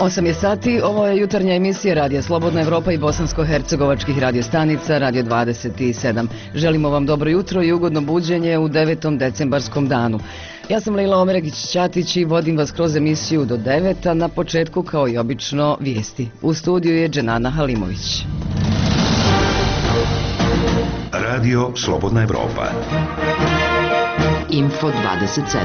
8 je sati, ovo je jutarnja emisija Radija Slobodna Evropa i bosansko-hercegovačkih radiostanica Radio 27. Želimo vam dobro jutro i ugodno buđenje u 9. decembarskom danu. Ja sam Lejla Omeregić-Ćatić i vodim vas kroz emisiju do 9, a na početku kao i obično vijesti. U studiju je Dženana Halimović. Radio Slobodna Evropa. Info 27.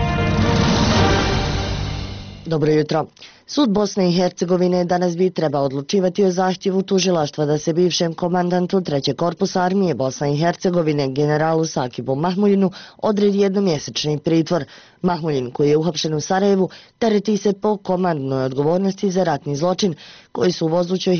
Dobro jutro. Sud Bosne i Hercegovine danas bi trebao odlučivati o zahtjevu tužilaštva da se bivšem komandantu 3. korpusa armije Bosne i Hercegovine generalu Sakibu Mahmuljinu odredi jednomjesečni pritvor. Mahmuljin, koji je uhapšen u Sarajevu, tereti se po komandnoj odgovornosti za ratni zločin koji su u Vozućoj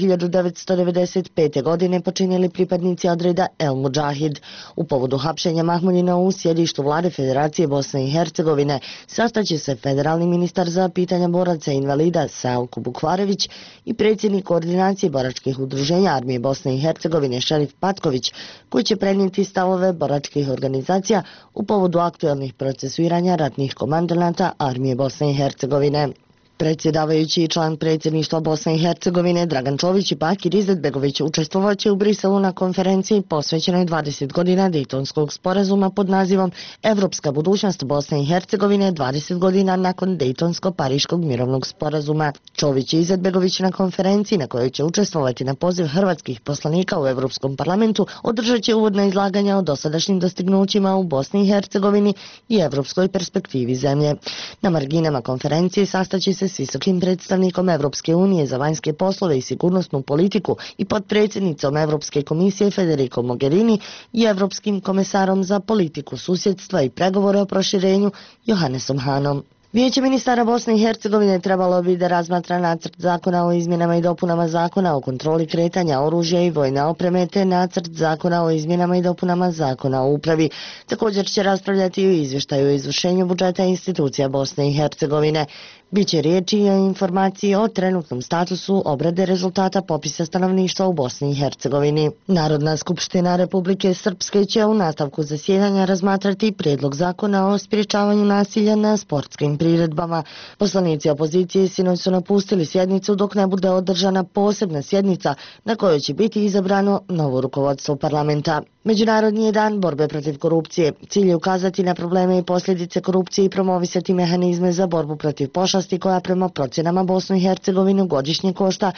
1995. godine počinjeli pripadnici odreda El Mudžahid. U povodu hapšenja Mahmuljina u sjedištu vlade Federacije Bosne i Hercegovine sastaće se federalni ministar za pitanja boraca i invalida Selko Bukvarević i predsjednik koordinacije boračkih udruženja armije Bosne i Hercegovine Šerif Patković, koji će prenijeti stavove boračkih organizacija u povodu aktualnih procesuiranja ratnih komandanata armije Bosne i Hercegovine. Predsjedavajući i član predsjedništva Bosne i Hercegovine Dragan Čović i Bakir Izetbegović učestvovat će u Briselu na konferenciji posvećenoj 20 godina Dejtonskog sporazuma pod nazivom Evropska budućnost Bosne i Hercegovine 20 godina nakon Dejtonsko-Pariškog mirovnog sporazuma. Čović i Izetbegović na konferenciji, na kojoj će učestvovati na poziv hrvatskih poslanika u Evropskom parlamentu, održat će uvodna izlaganja o dosadašnjim dostignućima u Bosni i Hercegovini i evropskoj perspektivi zemlje. Na marginama konferencije sastaće se s visokim predstavnikom Evropske unije za vanjske poslove i sigurnosnu politiku i potpredsjednicom Evropske komisije Federico Mogherini i Evropskim komesarom za politiku susjedstva i pregovore o proširenju Johannesom Hanom. Vijeće ministara Bosne i Hercegovine trebalo bi da razmatra nacrt zakona o izmjenama i dopunama zakona o kontroli kretanja oružja i vojne opreme te nacrt zakona o izmjenama i dopunama zakona o upravi. Također će raspravljati o izvještaju o izvršenju budžeta institucija Bosne i Hercegovine. Biće riječi i o informaciji o trenutnom statusu obrade rezultata popisa stanovništva u Bosni i Hercegovini. Narodna skupština Republike Srpske će u nastavku zasjedanja razmatrati prijedlog zakona o sprječavanju nasilja na sportskim priredbama. Poslanici opozicije sinoć su napustili sjednicu dok ne bude održana posebna sjednica na kojoj će biti izabrano novo rukovodstvo parlamenta. Međunarodni je dan borbe protiv korupcije. Cilj je ukazati na probleme i posljedice korupcije i promovisati mehanizme za borbu protiv pošasti koja prema procjenama Bosnu i Hercegovinu godišnje košta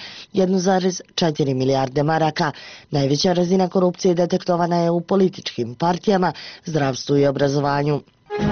1,4 milijarde maraka. Najveća razina korupcije detektovana je u političkim partijama, zdravstvu i obrazovanju.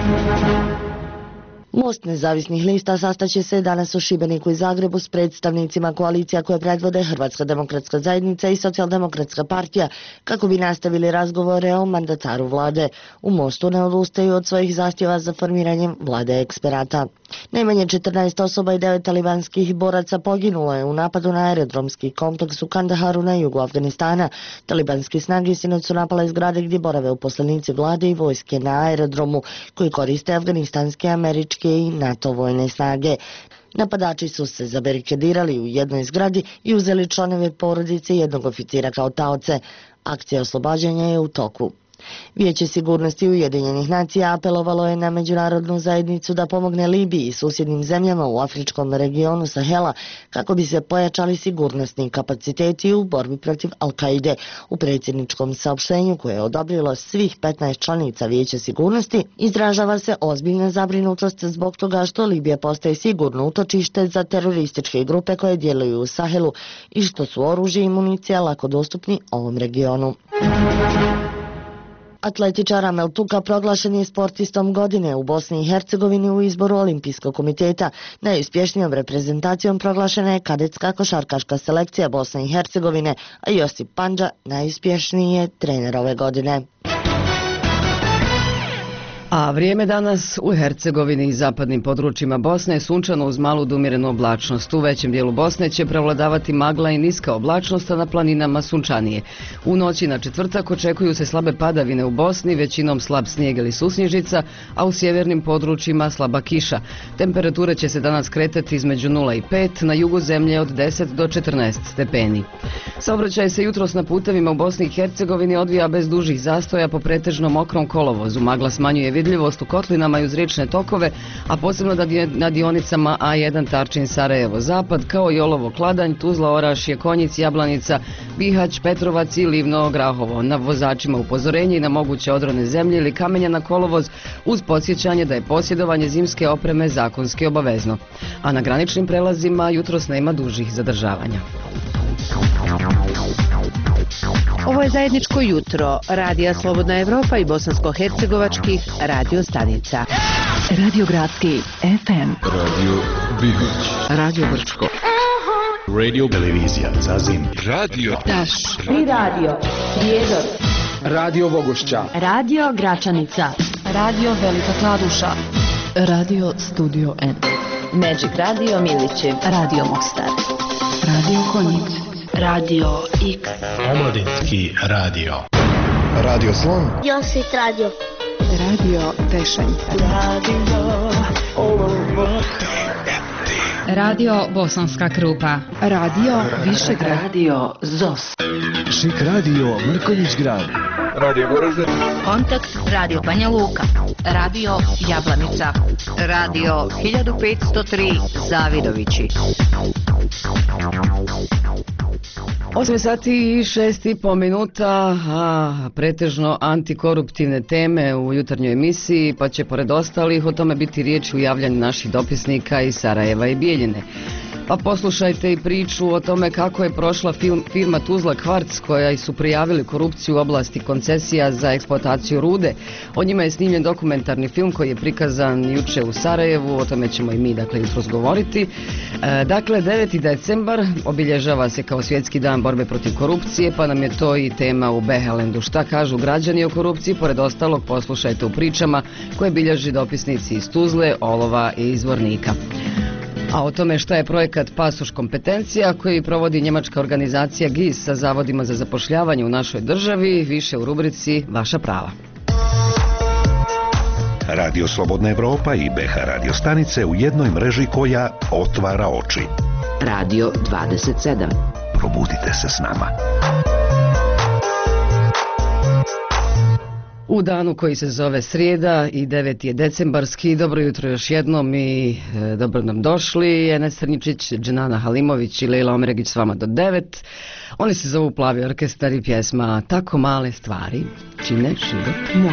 Most nezavisnih lista sastaće se danas u Šibeniku i Zagrebu s predstavnicima koalicija koje predvode Hrvatska demokratska zajednica i Socijaldemokratska partija kako bi nastavili razgovore o mandataru vlade. U Mostu ne odustaju od svojih zahtjeva za formiranjem vlade eksperata. Najmanje 14 osoba i 9 talibanskih boraca poginulo je u napadu na aerodromski kompleks u Kandaharu na jugu Afganistana. Talibanski snage sinoć su napale zgrade gdje borave uposlenici vlade i vojske na aerodromu koji koriste afganistanske, američke i NATO vojne snage. Napadači su se zabarikadirali u jednoj zgradi i uzeli članove porodice jednog oficira kao taoce. Akcija oslobađanja je u toku. Vijeće sigurnosti Ujedinjenih nacija apelovalo je na međunarodnu zajednicu da pomogne Libiji i susjednim zemljama u afričkom regionu Sahela kako bi se pojačali sigurnosni kapaciteti u borbi protiv Al-Kaide. U predsjedničkom saopštenju koje je odobrilo svih 15 članica Vijeća sigurnosti izražava se ozbiljna zabrinutost zbog toga što Libija postaje sigurno utočište za terorističke grupe koje djeluju u Sahelu i što su oružje i municija lako dostupni ovom regionu. Atletičar Amel Tuka proglašen je sportistom godine u Bosni i Hercegovini u izboru Olimpijskog komiteta. Najuspješnijom reprezentacijom proglašena je kadetska košarkaška selekcija Bosne i Hercegovine, a Josip Pandža najuspješniji je trener ove godine. A vrijeme danas u Hercegovini i zapadnim područjima Bosne je sunčano uz malu do umjerenu oblačnost. U većem dijelu Bosne će prevladavati magla i niska oblačnost, a na planinama sunčanije. U noći na četvrtak očekuju se slabe padavine u Bosni, većinom slab snijeg ili susnježica, a u sjevernim područjima slaba kiša. Temperature će se danas kretati između 0 i 5, na jugu zemlje od 10 do 14 stepeni. Saobraćaj se jutros na putevima u Bosni i Hercegovini odvija bez dužih zastoja po pretežno mokrom kolovozu. Magla smanjuje vidljivost u kotlinama i uz riječne tokove, a posebno na dionicama A1 Tarčin Sarajevo Zapad, kao i Olovo Kladanj, Tuzla Orašje, Konjic, Jablanica, Bihać, Petrovac i Livno Grahovo. Na vozačima upozorenje i na moguće odrone zemlje ili kamenja na kolovoz, uz podsjećanje da je posjedovanje zimske opreme zakonski obavezno. A na graničnim prelazima jutros nema dužih zadržavanja. Ovo je zajedničko jutro Radija Slobodna Evropa i bosansko-hercegovačkih radio stanica. Radio Gradski FM, Radio Bihać, Radio Brčko, Radio Televizija Zazim, Radio Taš i radio Prijedor, Radio Vogošća, Radio Gračanica, Radio Velika Kladuša, Radio Studio N, Magic Radio Milići, Radio Mostar, Radio Konjic, Radio X, Omladinski radio, Radio Slon, Josit Radio, Radio Tešanj, Radio Bosanska Krupa, Radio Višegrad, Radio ZOS, Šik Radio Mrkonjić Grad, Radio Goražde, Kontakt Radio Banja Luka, Radio Jablanica, Radio 1503 Zavidovići. 8 sati i 6,5 minuta, a pretežno antikoruptivne teme u jutarnjoj emisiji, pa će pored ostalih o tome biti riječ u javljanju naših dopisnika iz Sarajeva i Bijeljine. Pa poslušajte i priču o tome kako je prošla firma Tuzla Kvarc, koja su prijavili korupciju u oblasti koncesija za eksploataciju rude. O njima je snimljen dokumentarni film koji je prikazan juče u Sarajevu, o tome ćemo i mi jutros govoriti. Dakle, 9. decembar obilježava se kao svjetski dan borbe protiv korupcije, pa nam je to i tema u Behelendu. Šta kažu građani o korupciji? Pored ostalog poslušajte u pričama koje bilježi dopisnici iz Tuzle, Olova i Zvornika. A o tome šta je projekat Pasoš kompetencija koji provodi njemačka organizacija GIS sa zavodima za zapošljavanje u našoj državi, više u rubrici Vaša prava. Radio Slobodna Evropa i BH radio stanice u jednoj mreži koja otvara oči. Radio 27. Probudite se s nama. U danu koji se zove srijeda i 9. je decembarski, dobro jutro još jednom i dobro nam došli. Enes Crničić, Dženana Halimović i Lejla Omregić s vama do 9. Oni se zovu Plavi orkestar i pjesma Tako male stvari čine život moj.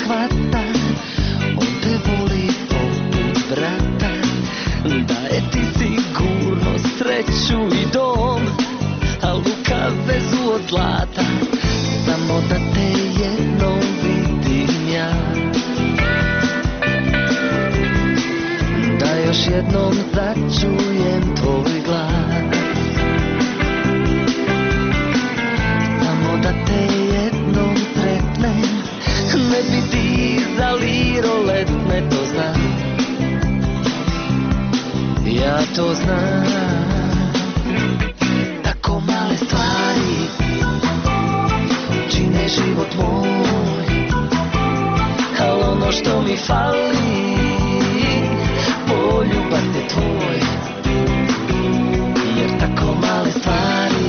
hvata, on te voli poput brata, daje ti sigurno sreću i dom, a luka vezu od zlata, samo da te jednom vidim ja. Da još jednom začujem tvoj glas, samo da te jednom sretnem, ne bi ti za liroletne, to znam, ja to znam. Tako male stvari čine život moj, al ono što mi fali, poljubav te tvoj, jer tako male stvari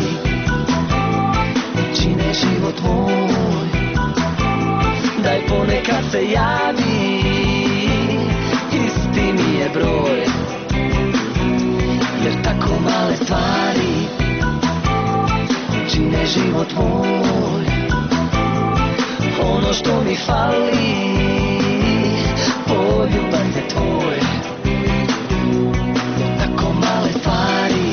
čine život moj. Daj ponekad se javi, isti mi je broj, jer tako male stvari čine život moj. Ono što mi fali, poljubav te tvoj, jer tako male stvari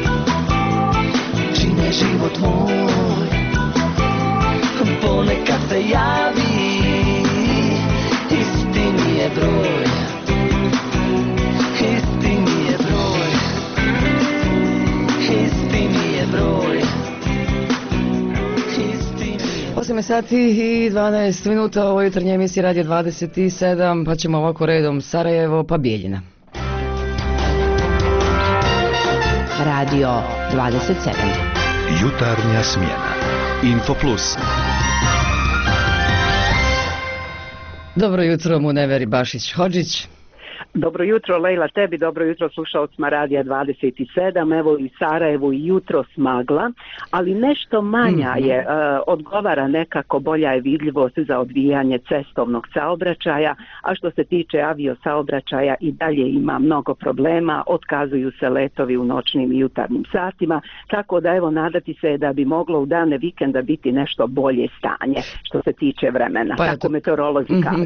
čine život moj. Ponekad se javi, isti mi je broj, isti mi je broj, isti mi je broj, isti mi je broj. 8 sati i 12 minuta, ovo jutarnje emisije Radio 27, pa ćemo ovako redom Sarajevo pa Bijeljina. Radio 27. Jutarnja smjena. Info Plus. Dobro jutro, Muneveri Bašić-Hodžić. Dobro jutro, Lejla, tebi, dobro jutro slušalcima Radija 27, evo i Sarajevu i jutro smagla, ali nešto manja je, odgovara nekako, bolja je vidljivost za odvijanje cestovnog saobraćaja, a što se tiče aviosaobraćaja i dalje ima mnogo problema, otkazuju se letovi u noćnim i jutarnjim satima, tako da evo nadati se da bi moglo u dane vikenda biti nešto bolje stanje što se tiče vremena, pa tako meteorolozi kažu.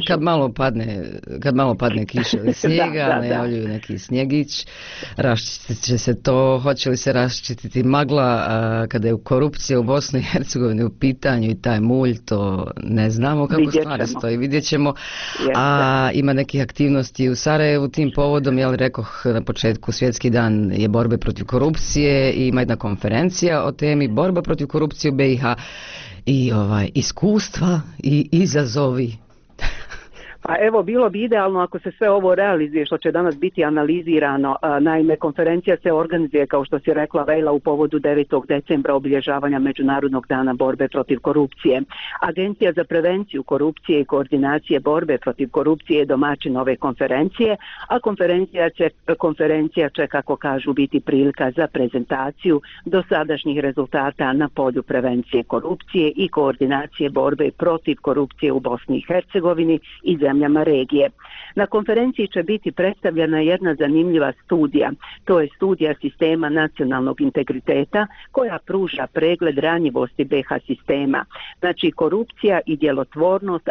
Kad malo padne kiša ili snijega, najavljuju neki snjegić, raščitit će se to, hoće li se raščititi magla kada je korupcija u Bosni i Hercegovini u pitanju i taj mulj, to ne znamo kako stvari stoji, vidjet ćemo. A ima nekih aktivnosti u Sarajevu tim povodom, jel rekoh na početku, Svjetski dan je borbe protiv korupcije i ima jedna konferencija o temi borba protiv korupcije u BiH i iskustva i izazovi. Pa evo, bilo bi idealno ako se sve ovo realizuje što će danas biti analizirano. Naime, konferencija se organizuje, kao što si rekla, Vejla, u povodu 9. decembra obilježavanja Međunarodnog dana borbe protiv korupcije. Agencija za prevenciju korupcije i koordinacije borbe protiv korupcije je domaćin ove konferencije, a konferencija će, kako kažu, biti prilika za prezentaciju dosadašnjih rezultata na polju prevencije korupcije i koordinacije borbe protiv korupcije u Bosni i Hercegovini i zemljama regije. Na konferenciji će biti predstavljena jedna zanimljiva studija. To je studija sistema nacionalnog integriteta koja pruža pregled ranjivosti BiH sistema. Znači korupcija i djelotvornost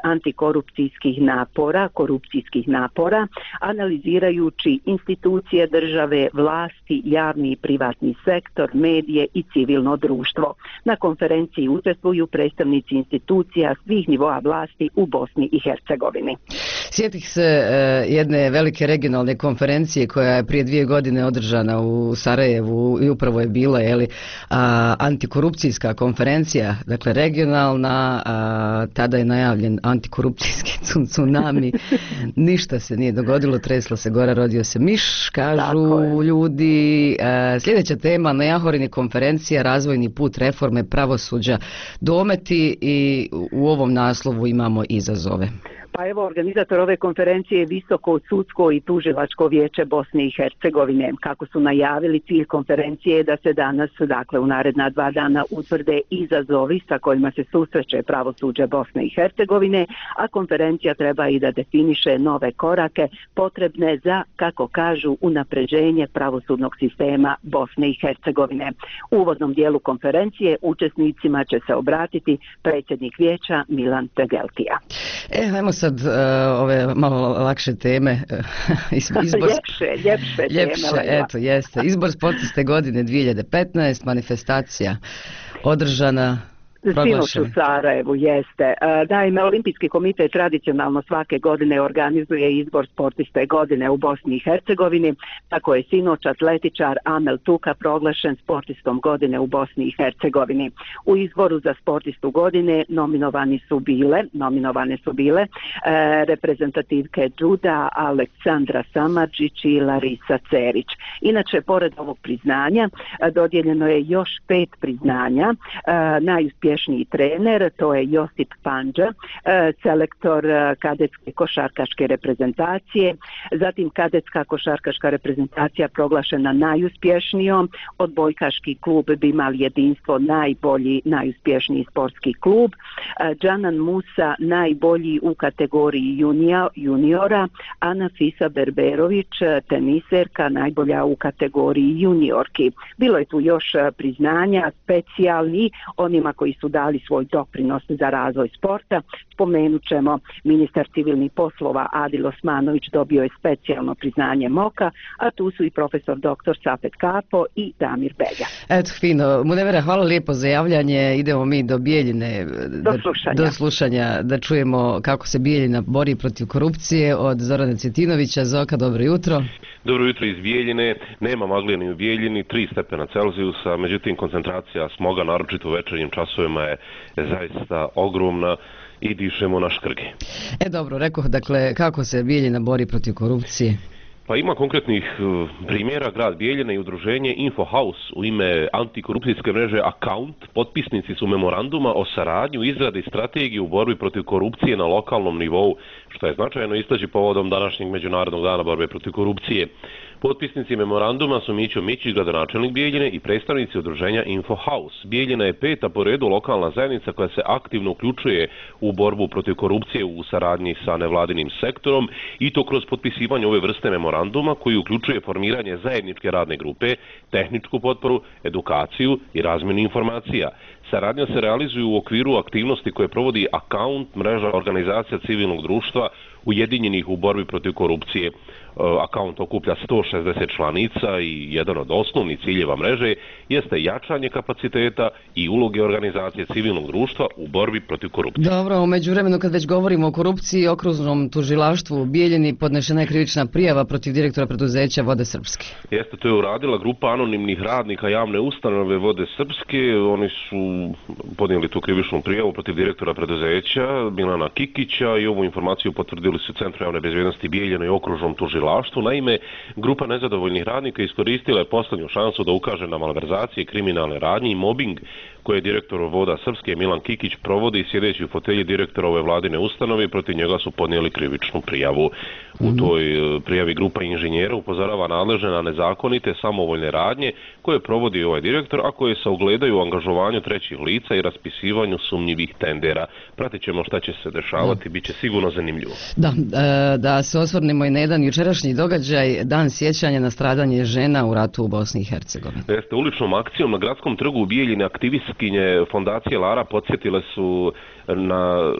korupcijskih napora, analizirajući institucije države, vlasti, javni i privatni sektor, medije i civilno društvo. Na konferenciji učestvuju predstavnici institucija svih nivoa vlasti u Bosni i Hercegovini. Sjetih se jedne velike regionalne konferencije koja je prije 2 godine održana u Sarajevu i upravo je bila antikorupcijska konferencija, dakle regionalna, tada je najavljen antikorupcijski tsunami, ništa se nije dogodilo, tresla se gora, rodio se miš, kažu ljudi. Sljedeća tema na Jahorini konferencija, razvojni put reforme pravosuđa, dometi, i u ovom naslovu imamo izazove. Pa evo, organizator ove konferencije je Visoko sudsko i tužilačko vijeće Bosne i Hercegovine. Kako su najavili, cilj konferencije je da se danas, dakle u naredna 2 dana, utvrde izazovi sa kojima se susreće pravosuđe Bosne i Hercegovine, a konferencija treba i da definiše nove korake potrebne za, kako kažu, unapređenje pravosudnog sistema Bosne i Hercegovine. U uvodnom dijelu konferencije učesnicima će se obratiti predsjednik vijeća Milan Tegeltija. Ajmo sad ove malo lakše teme. Ljepše teme. Eto, jeste. Izbor sportiste godine 2015, manifestacija održana. Sinoć u Sarajevu jeste. Naime, Olimpijski komitet tradicionalno svake godine organizuje izbor sportiste godine u Bosni i Hercegovini. Tako je sinoć atletičar Amel Tuka proglašen sportistom godine u Bosni i Hercegovini. U izboru za sportistu godine nominovane su bile reprezentativke juda Aleksandra Samardžić i Larisa Cerić. Inače, pored ovog priznanja, dodijeljeno je još 5 priznanja. Najuspješniji trener, to je Josip Pandža, selektor kadetske košarkaške reprezentacije, zatim kadetska košarkaška reprezentacija proglašena najuspješnijom, odbojkaški klub Bimal Jedinstvo najuspješniji sportski klub, Džanan Musa najbolji u kategoriji juniora, a Nafisa Berberović teniserka najbolja u kategoriji juniorki. Bilo je tu još priznanja specijalni onima koji su dali svoj doprinos za razvoj sporta. Spomenut ćemo, ministar civilnih poslova Adil Osmanović dobio je specijalno priznanje MOKA, a tu su i profesor dr. Safet Kapo i Damir Belja. Eto, fino. Munevera, hvala lijepo za javljanje. Idemo mi do Bijeljine. Do slušanja, da čujemo kako se Bijeljina bori protiv korupcije od Zorana Cvjetinovića. Zoka, dobro jutro. Dobro jutro iz Bijeljine. Nema magle ni u Bijeljini, 3 stepena Celzijusa, međutim koncentracija smoga, naročito u večernjim časovima, je zaista ogromna i dišemo na škrge. Dobro, rekao, dakle, kako se Bijeljina bori protiv korupcije? Pa ima konkretnih primjera. Grad Bijeljina i udruženje InfoHouse u ime antikorupcijske mreže Account potpisnici su memoranduma o saradnju, izradi strategije u borbi protiv korupcije na lokalnom nivou, što je značajno istaći povodom današnjeg Međunarodnog dana borbe protiv korupcije. Potpisnici memoranduma su Mićo Mićić, gradonačelnik Bijeljine, i predstavnici udruženja InfoHouse. Bijeljina je 5. po redu lokalna zajednica koja se aktivno uključuje u borbu protiv korupcije u saradnji sa nevladinim sektorom, i to kroz potpisivanje ove vrste memoranduma koji uključuje formiranje zajedničke radne grupe, tehničku potporu, edukaciju i razmjenu informacija. Saradnja se realizuje u okviru aktivnosti koje provodi Account, mreža organizacija civilnog društva ujedinjenih u borbi protiv korupcije. Account okuplja 160 članica i jedan od osnovnih ciljeva mreže jeste jačanje kapaciteta i uloge organizacije civilnog društva u borbi protiv korupcije. Dobro, u međuvremenu kad već govorimo o korupciji, Okruznom tužilaštvu u Bijeljini podnešena je krivična prijava protiv direktora preduzeća Vode Srpske. Jeste, to je uradila grupa anonimnih radnika javne ustanove Vode Srpske. Oni su podnijeli tu krivičnu prijavu protiv direktora preduzeća Milana Kikića i ovu informaciju potvrdili su Centru javne bezbjednosti Bijeljina i Okružnom tužilaštvu. Naime, grupa nezadovoljnih radnika iskoristila je posljednju šansu da ukaže na malverzacije, kriminalne radnje i mobing koje je direktor Voda Srpske Milan Kikić provodi sjedeći u fotelji direktora ove vladine ustanove, i protiv njega su podnijeli krivičnu prijavu. U toj prijavi grupa inženjera upozorava nadležne na nezakonite samovoljne radnje koje provodi ovaj direktor, a koje se ogledaju u angažovanju trećih lica i raspisivanju sumnjivih tendera. Pratit ćemo šta će se dešavati, bit će sigurno zanimljivo. Da se osvrnemo i na jedan jučerašnji događaj, dan sjećanja na stradanje žena u ratu u Bosni i Hercegovini. Jeste, uličnom akcijom na gradskom trgu u Bijeljini aktivistkinje fondacije Lara podsjetile su na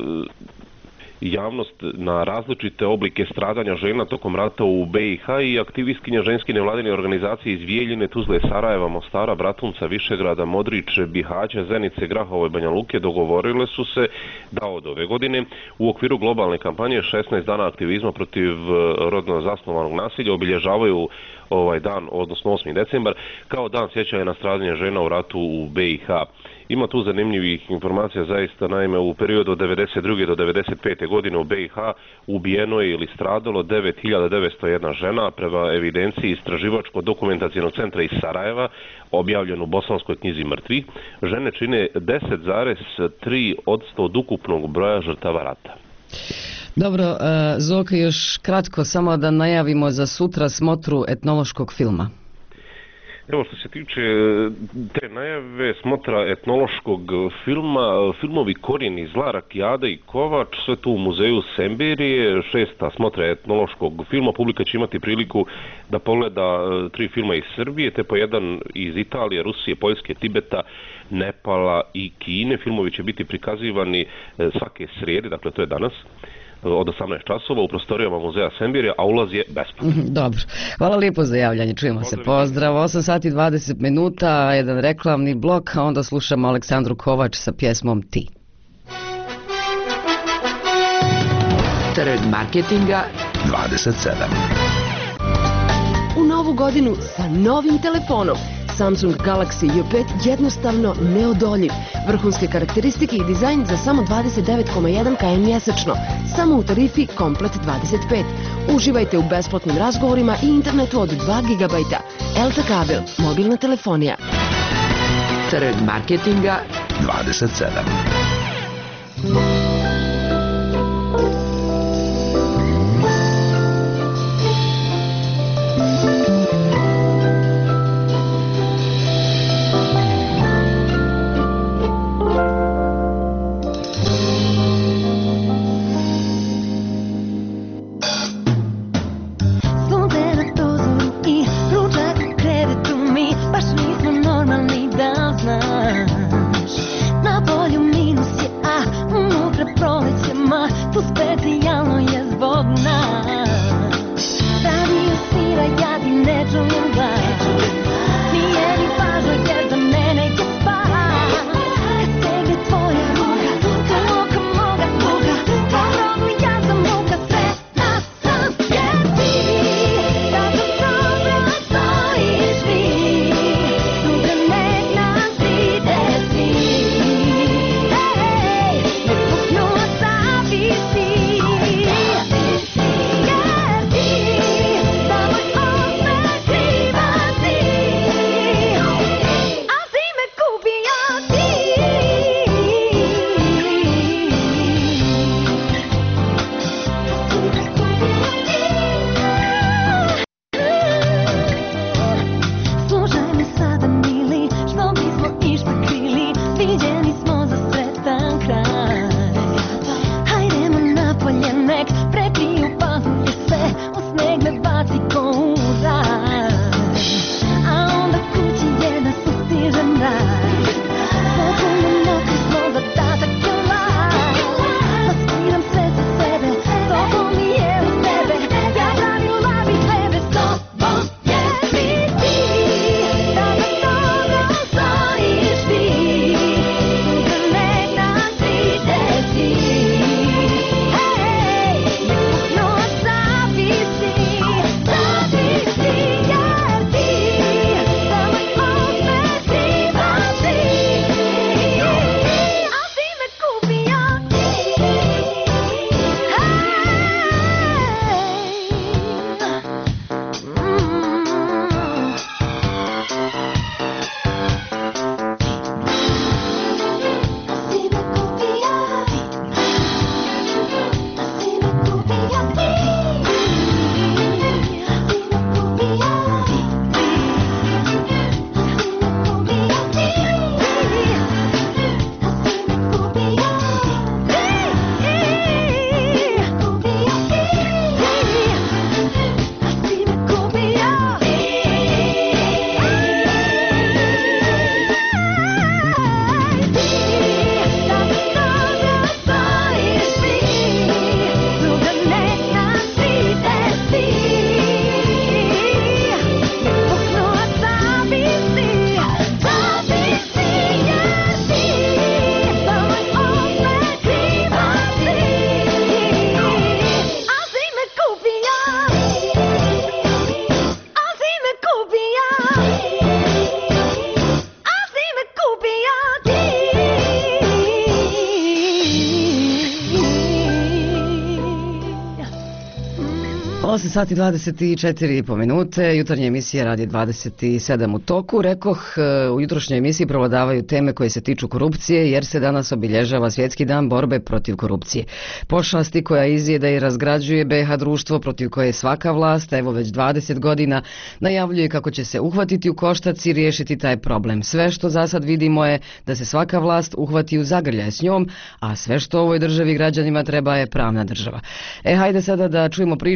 javnost na različite oblike stradanja žena tokom rata u BiH, i aktivistkinja ženske nevladine organizacije iz Bijeljine, Tuzle, Sarajeva, Mostara, Bratunca, Višegrada, Modriče, Bihaća, Zenice, Grahova i Banja Luke dogovorile su se da od ove godine u okviru globalne kampanje 16 dana aktivizma protiv rodno zasnovanog nasilja obilježavaju ovaj dan, odnosno 8. decembar, kao dan sjećanja na stradanje žena u ratu u BiH. Ima tu zanimljivih informacija zaista. Naime, u periodu od 92. do 95. godine u BiH ubijeno je ili stradalo 9901 žena prema evidenciji Istraživačko-dokumentacijnog centra iz Sarajeva, objavljeno u Bosanskoj knjizi mrtvih. Žene čine 10,3% od ukupnog broja žrtava rata. Dobro, Zoka, još kratko samo da najavimo za sutra smotru etnološkog filma. Evo, što se tiče te najave smotra etnološkog filma, filmovi Korijeni zla, Rakijada i Kovač, sve tu u muzeju Semberije, 6. smotra etnološkog filma. Publika će imati priliku da pogleda 3 filma iz Srbije, te po jedan iz Italije, Rusije, Poljske, Tibeta, Nepala i Kine. Filmovi će biti prikazivani svake srijede, dakle to je danas. od 18 časova u prostorijama muzeja Sembirja, a ulaz je besplatan. Dobro. Hvala lijepo za javljanje. Čujemo se. Pozdrav. 8 sati 20 minuta, jedan reklamni blok, a onda slušamo Aleksandru Kovač sa pjesmom Ti. Trg marketinga 27. U novu godinu sa novim telefonom. Samsung Galaxy J5 jednostavno neodoljiv. Vrhunske karakteristike i dizajn za samo 29,1 km mjesečno. Samo u tarifi Komplet 25. Uživajte u besplatnim razgovorima i internetu od 2 GB. Elta kabel, mobilna telefonija. Trg marketinga 27. Sati 24,5 minute, jutarnje emisije Radi 27 u toku. Rekoh, u jutrošnjoj emisiji provladavaju teme koje se tiču korupcije, jer se danas obilježava Svjetski dan borbe protiv korupcije. Pošasti koja izjeda i razgrađuje BiH društvo, protiv koje svaka vlast, evo već 20 godina, najavljuje kako će se uhvatiti u koštac i riješiti taj problem. Sve što za sad vidimo je da se svaka vlast uhvati u zagrljaj s njom, a sve što ovoj državi građanima treba je pravna država. Hajde sada da čujemo priču ljudi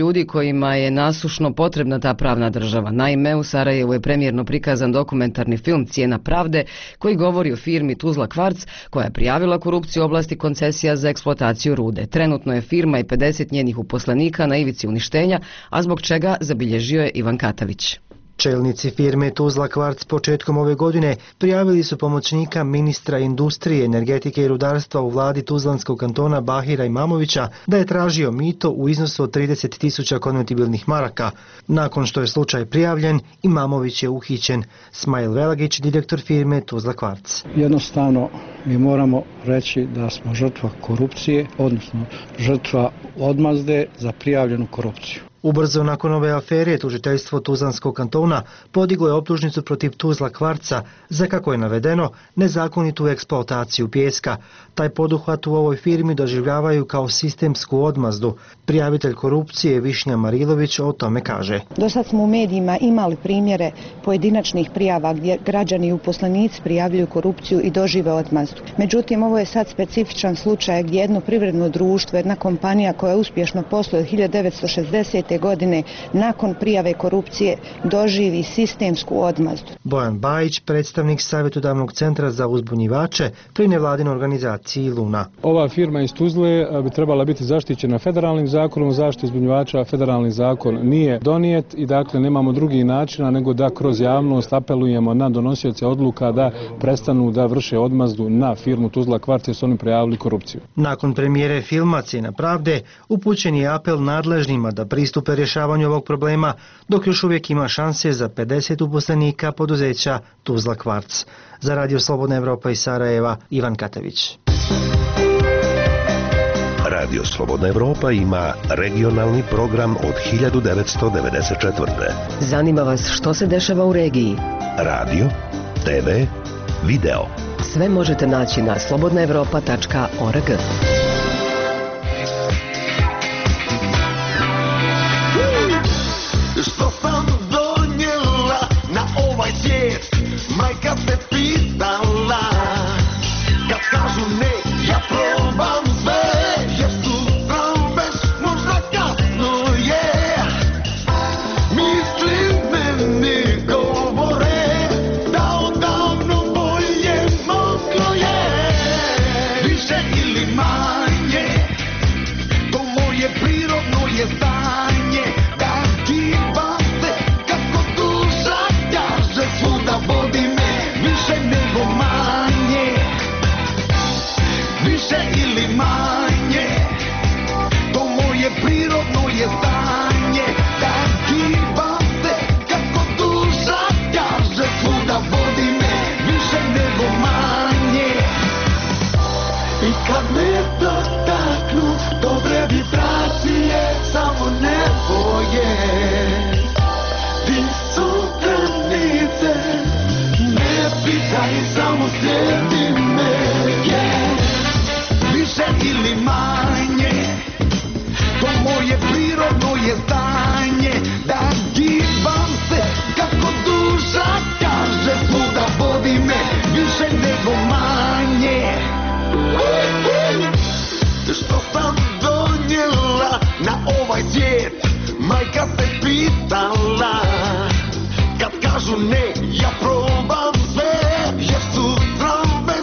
ljudi kojima je nasušno potrebna ta pravna država. Naime, u Sarajevu je premijerno prikazan dokumentarni film Cijena pravde koji govori o firmi Tuzla Kvarc koja je prijavila korupciju u oblasti koncesija za eksploataciju rude. Trenutno je firma i 50 njenih uposlenika na ivici uništenja, a zbog čega zabilježio je Ivan Katavić. Čelnici firme Tuzla Kvarc početkom ove godine prijavili su pomoćnika ministra industrije, energetike i rudarstva u vladi Tuzlanskog kantona Bahira Imamovića da je tražio mito u iznosu od 30.000 konvertibilnih maraka. Nakon što je slučaj prijavljen, Imamović je uhićen. Smajl Velagić, direktor firme Tuzla Kvarc. Jednostavno mi moramo reći da smo žrtva korupcije, odnosno žrtva odmazde za prijavljenu korupciju. Ubrzo nakon ove afere, tužiteljstvo Tuzlanskog kantona podiglo je optužnicu protiv Tuzla Kvarca za, kako je navedeno, nezakonitu eksploataciju pijeska. Taj poduhvat u ovoj firmi doživljavaju kao sistemsku odmazdu. Prijavitelj korupcije Višnja Marilović o tome kaže. Do sad smo u medijima imali primjere pojedinačnih prijava gdje građani i uposlenici prijavljuju korupciju i dožive odmazdu. Međutim, ovo je sad specifičan slučaj gdje jedno privredno društvo, jedna kompanija koja uspješno posluje od 1960. godine nakon prijave korupcije doživi sistemsku odmazdu. Bojan Bajić, predstavnik Savjetodavnog centra za uzbunjivače pri nevladinoj organizaciji Luna. Ova firma iz Tuzle bi trebala biti zaštićena federalnim zakonom o zaštiti uzbunjivača. Federalni zakon nije donijet i dakle nemamo drugih načina nego da kroz javnost apelujemo na donosioce odluka da prestanu da vrše odmazdu na firmu Tuzla Kvarc jer su oni prijavili korupciju. Nakon premijere filma Cijena pravde upućen je apel nadležnima da pristupe rješavanju ovog problema, dok još uvijek ima šanse za 50 uposlenika poduzeća Tuzla Kvarc. Za Radio Slobodna Evropa iz Sarajeva, Ivan Katavić. Radio Slobodna Evropa ima regionalni program od 1994. Zanima vas što se dešava u regiji? Radio, TV, video. Sve možete naći na slobodnaevropa.org. Što sam donijela na ovaj svijet, majka se pitala. Kad kažu ne, ja probam sve, jer sutra već možda kasno je. Mislim meni govore da odavno bolje moglo je. Više ili manje, to moje prirodno je stanje. Vodi me više nego manje, više ili manje, to moje prirodno je stanje, da gibam se kako duša kaže, svuda vodi me više nego manje. I kad me dotaknu dobre vibracije, samo nebo je, ti su granice. Ne pitaj, samo slijedi me, yeah. Više ili manje, to moje prirodno je stanje, da gibam se kako duša kaže, svuda vodi me više nego manje. Što sam donijela na ovaj svijet, majka se pitala. Kad kažu ne, ja probam sve, jer sutra već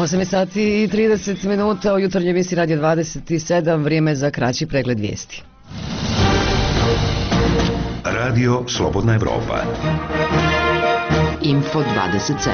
8 sati i 30 minuta u jutarnjoj emisiji Radio 27, vrijeme za kraći pregled vijesti. Radio Slobodna Evropa. Info 27.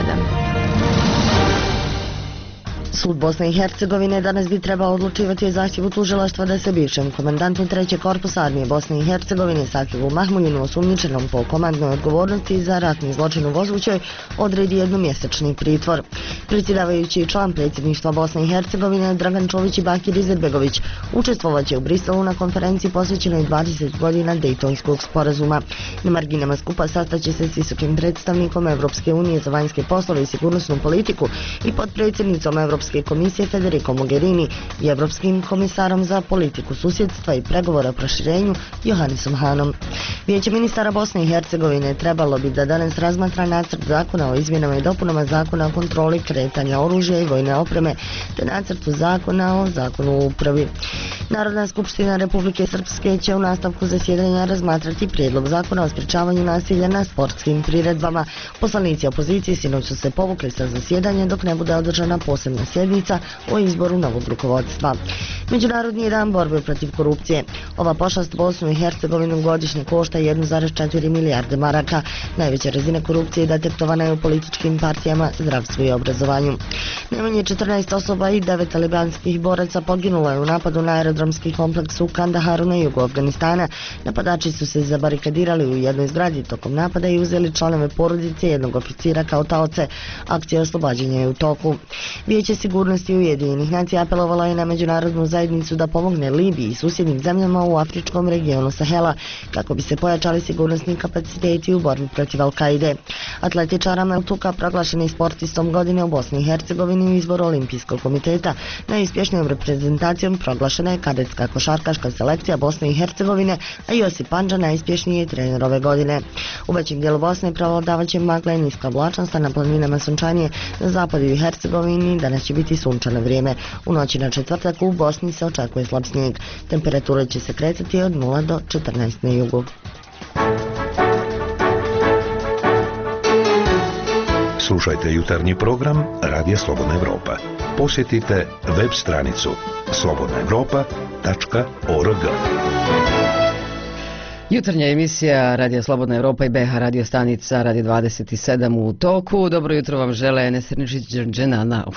Sud Bosne i Hercegovine danas bi trebao odlučivati o zahtjevu tužilaštva da se bivšem komandantu 3. korpusa armije Bosne i Hercegovine Sakivu Mahmuljinu, osumnjičenom po komandnoj odgovornosti za ratni zločin u Vožvućoj, odredi jednomjesečni pritvor. Predsjedavajući član predsjedništva Bosne i Hercegovine Dragan Čović i Bakir Izetbegović učestvovaće u Briselu na konferenciji posvećenoj 20 godina Dejtonskog sporazuma. Na marginama skupa sastaće se s visokim predstavnikom Evropske unije za vanjske poslove i sigurnosnu politiku i potpredsjednicom Evropske komisije Federico Mogherini i Evropskim komisarom za politiku susjedstva i pregovora o proširenju Johannesom Hanom. Vijeće ministara Bosne i Hercegovine trebalo bi da danas razmatra nacrt zakona o izmjenama i dopunama zakona o kontroli kretanja oružja i vojne opreme, te nacrtu zakona o zakonu o upravi. Narodna skupština Republike Srpske će u nastavku zasjedanja razmatrati prijedlog zakona o sprječavanju nasilja na sportskim priredbama. Poslanici opozicije sinoć su se povukli sa zasjedanja dok ne bude održana posebna sjednica o izboru novog rukovodstva. Međunarodni dan borbe protiv korupcije. Ova pošast Bosnu i Hercegovinu godišnje košta 1,4 milijarde maraka. Najveća razina korupcije detektovana je u političkim partijama, zdravstvu i obrazovanju. Najmanje 14 osoba i 9 talibanskih boraca poginulo je u napadu na aerodromski kompleks u Kandaharu na jugu Afganistana. Napadači su se zabarikadirali u jednoj zgradi tokom napada i uzeli članove porodice jednog oficira kao taoce. Akcija oslobađanja je u toku. Vijeće sigurnosti Ujedinjenih nacija apelovalo je na međunarodnu zajednicu da pomogne Libiji i susjednim zemljama u afričkom regionu Sahela kako bi se pojačali sigurnosni kapaciteti u borbi protiv Al-Kaide. Atletičar Amel Tuka proglašen je sportistom godine u Bosni i Hercegovini u izboru Olimpijskog komiteta. Najuspješnijom reprezentacijom proglašena je kadetska košarkaška selekcija Bosne i Hercegovine, a Josip Pandža najuspješniji je trener ove godine. U većem dijelu Bosne prevladavaće magla i niska oblačnost, a na planinama sunčanije. Na zapadu i Hercegovini danas će biti sunčano vrijeme. U noći na četvrtak u Bosni se očekuje slab snijeg. Temperatura će se kretati od 0 do 14 na jugu. Slušajte jutarnji program Radija Slobodna Evropa. Posjetite web stranicu slobodnaevropa.org. Jutarnja emisija Radija Slobodna Evropa i BH radio stanica Radio 27 u toku. Dobro jutro vam žele Enes Hrničić, Dženana.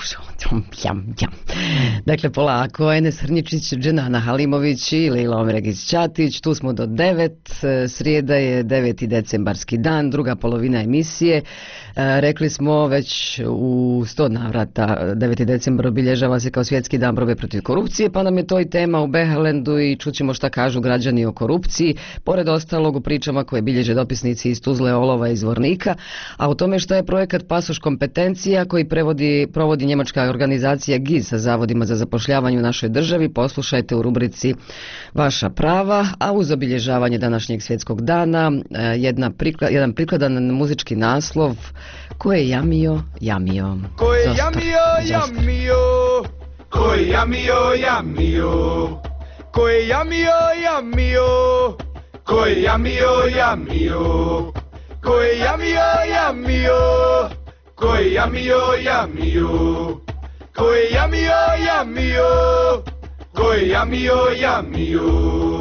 Dakle, polako, Enes Hrničić, Dženana Halimović i Lejla Omeregić-Ćatić. Tu smo do 9. Srijeda je 9. decembarski dan, druga polovina emisije. Rekli smo već u 100 navrata 9. decembar obilježava se kao svjetski dan borbe protiv korupcije, pa nam je to i tema u Behalendu i čućemo šta kažu građani o korupciji. Pored ostalog u pričama koje bilježe dopisnici iz Tuzle, Olova i Zvornika, a u tome što je projekat Pasoš kompetencija koji provodi njemačka organizacija GIZ sa zavodima za zapošljavanje u našoj državi, poslušajte u rubrici Vaša prava, a uz obilježavanje današnjeg svjetskog dana jedan prikladan muzički naslov Ko je jamio, jamio. Ko je jamio, jamio. Ko je jamio, jamio. Ko je jamio, jamio. Ko je jamio, jamio. Ko je jamio, jamio. Ko je jamio, jamio. Ko je jamio, jamio. Ko je jamio, jamio.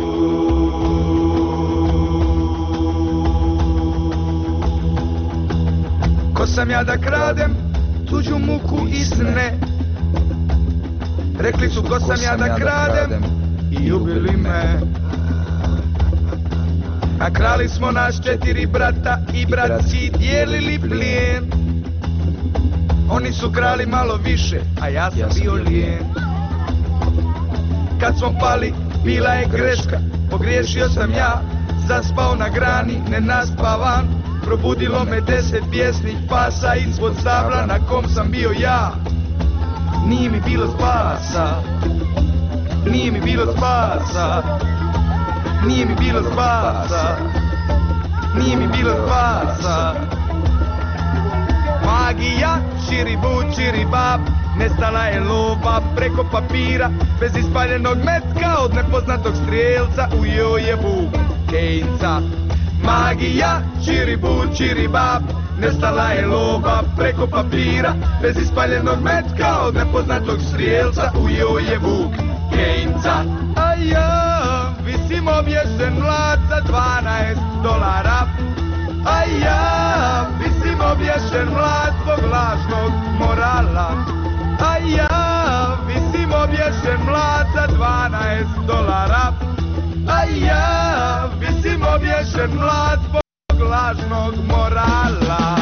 Ko sam ja da kradem tuđu muku i sne? Rekli su ko sam ja da kradem i ubili me. A krali smo nas 4 brata i braci dijelili plijen. Oni su krali malo više, a ja sam bio lijen. Kad smo pali, bila je greška, pogriješio sam ja, zaspao na grani, nenaspavan. Probudilo me 10 bijesnih pasa ispod stabla na kom sam bio ja. Nije mi bilo spasa, nije mi bilo spasa, nije mi bilo spasa, nije mi bilo spasa. Magija, čiribu, čiribab, nestala je lova preko papira, bez ispaljenog metka od nepoznatog strijelca u jojebu Kejnca. Magija, čiribu, čiribab, nestala je lova preko papira, bez ispaljenog metka od nepoznatog strijelca, ujeo je vuk Kejnca. A ja visim obješen mlad za $12. A ja visim obješen mlad zbog lažnog morala. A ja visim obješen mlad za $12. A ja visim obješen mlad zbog lažnog morala.